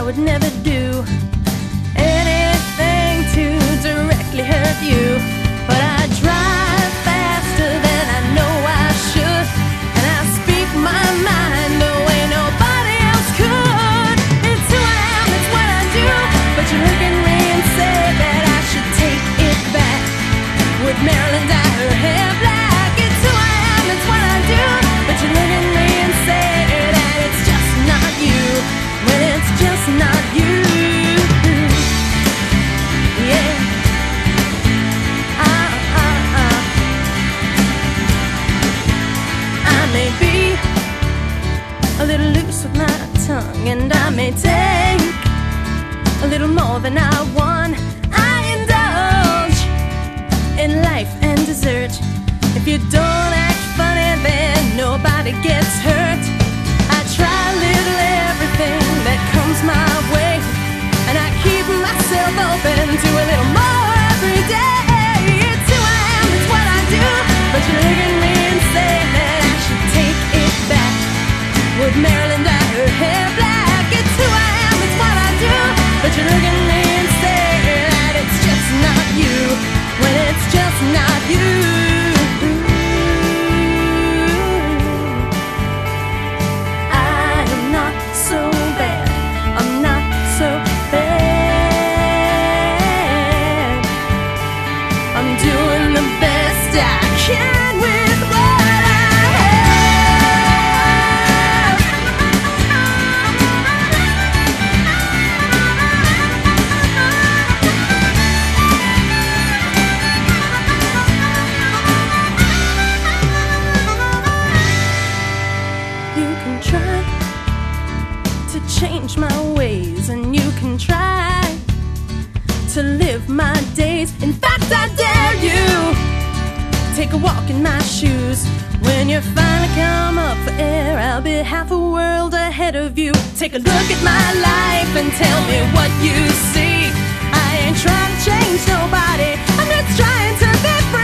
would never do anything to directly hurt you, but I drive faster than I know I should, and I speak my mind the way nobody else could. It's who I am, it's what I do, but you look at me and say that I should take it back. Would Marilyn dye her hair black? It's who I am, it's what I do, but you look at me and say that it's just not you, when it's just not you. Yeah. I may be a little loose with my tongue, and I may take a little more than I want. I indulge in life and dessert. If you don't act funny, then nobody gets hurt. I try a little everything that comes my way, and I keep myself open to a little more every day. It's who I am, it's what I do, but you look at me and say that I should take it back. Would Marilyn dye her hair black? It's who I am, it's what I do, but you look at me and say that it's just not you, when it's just not you. I am not so bad, I'm not so bad. I'm doing the best I can with what I have. You can try to change my ways, and you can try to live my days. In fact, I dare you take a walk in my shoes. When you finally come up for air, I'll be half a world ahead of you. Take a look at my life and tell me what you see. I ain't trying to change nobody, I'm just trying to be free.